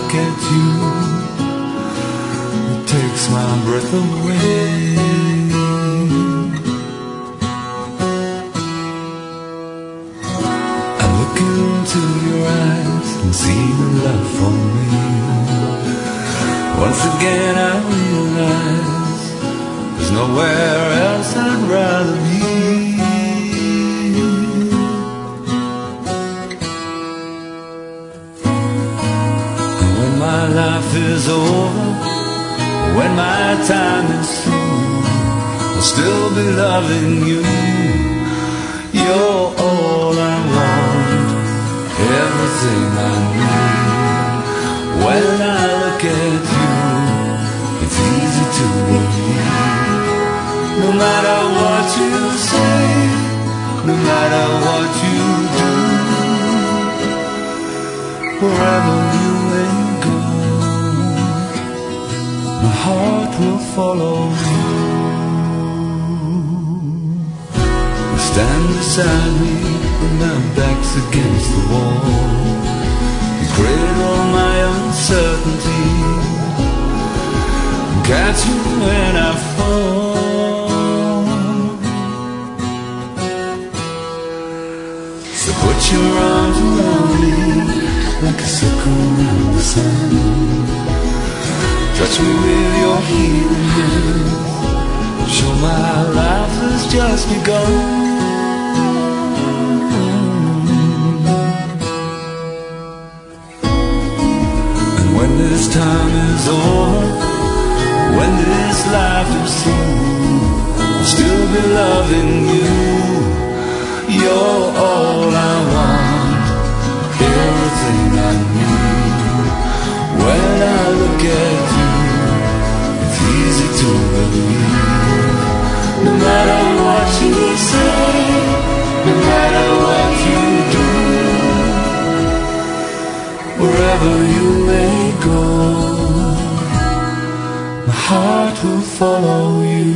look at you, it takes my breath away. I look into your eyes and see the love for me. Once again I realize there's nowhere else I'd rather be. And when my life is over, when my time is through, I'll still be loving you. You're all I want, everything I need. When I look at you, it's easy to believe. No matter what you say, no matter what you do, wherever you may go, my heart will follow you. You stand beside me when my back's against the wall. You cradle my uncertainty, catch me when I fall. So put your arms around me like a circle around the sun. Touch me with your healing hands, show my life has just begun. And when this time is over, when this life is through, I'll still be loving you. You're all I want, everything I need. When I look at you, it's easy to believe. No matter what you say, no matter what you do, wherever you may go, my heart will follow you.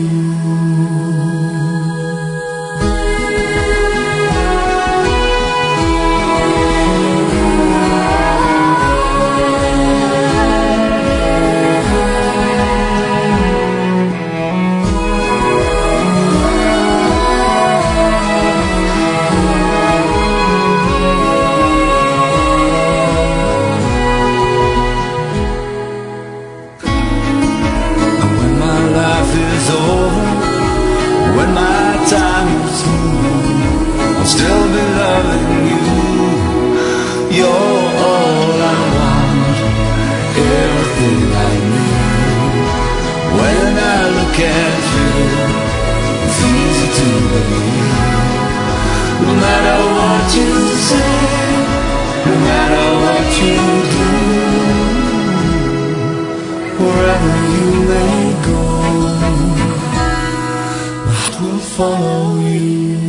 I'll still be loving you. You're all I want, everything I need. When I look at you, it's easy to believe. No matter what you say, no matter what you do, wherever you may go, my heart will follow you.